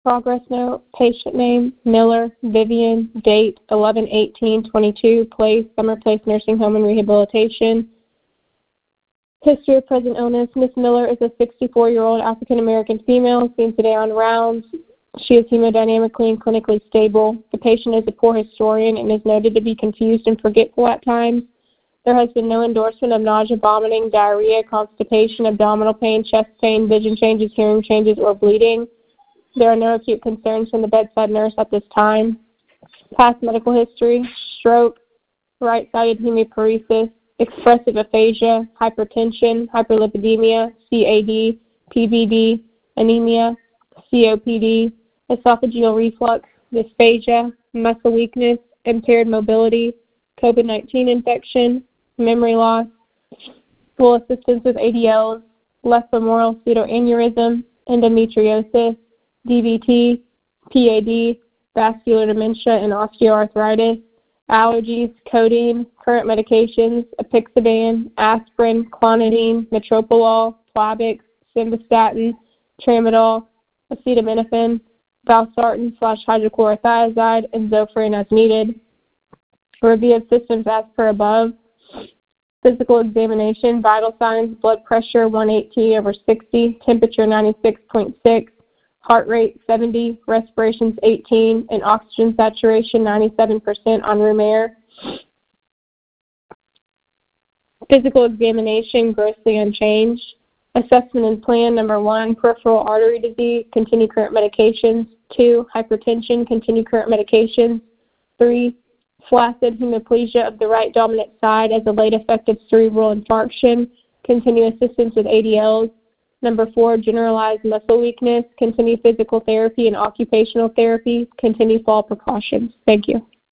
Progress note, patient name, Miller, Vivian, date, 11/18/22, place, Summer Place Nursing Home and Rehabilitation. History of present illness, Ms. Miller is a 64-year-old African-American female seen today on rounds. She is hemodynamically and clinically stable. The patient is a poor historian and is noted to be confused and forgetful at times. There has been no endorsement of nausea, vomiting, diarrhea, constipation, abdominal pain, chest pain, vision changes, hearing changes, or bleeding. There are no acute concerns from the bedside nurse at this time. Past medical history, stroke, right-sided hemiparesis, expressive aphasia, hypertension, hyperlipidemia, CAD, PVD, anemia, COPD, esophageal reflux, dysphagia, muscle weakness, impaired mobility, COVID-19 infection, memory loss, full assistance with ADLs, left femoral pseudoaneurysm, endometriosis, DVT, PAD, vascular dementia, and osteoarthritis, allergies, codeine, current medications, apixaban, aspirin, clonidine, metoprolol, Plavix, simvastatin, tramadol, acetaminophen, valsartan/hydrochlorothiazide, and Zofran as needed. Review of systems as per above. Physical examination, vital signs, blood pressure 180/60, temperature 96.6, heart rate 70, respirations 18, and oxygen saturation 97% on room air. Physical examination, grossly unchanged. Assessment and plan, number 1, peripheral artery disease, continue current medications. 2, hypertension, continue current medications. 3, flaccid hemiplegia of the right dominant side as a late effect of cerebral infarction, continue assistance with ADLs. Number 4, generalized muscle weakness, continue physical therapy and occupational therapy, continue fall precautions. Thank you.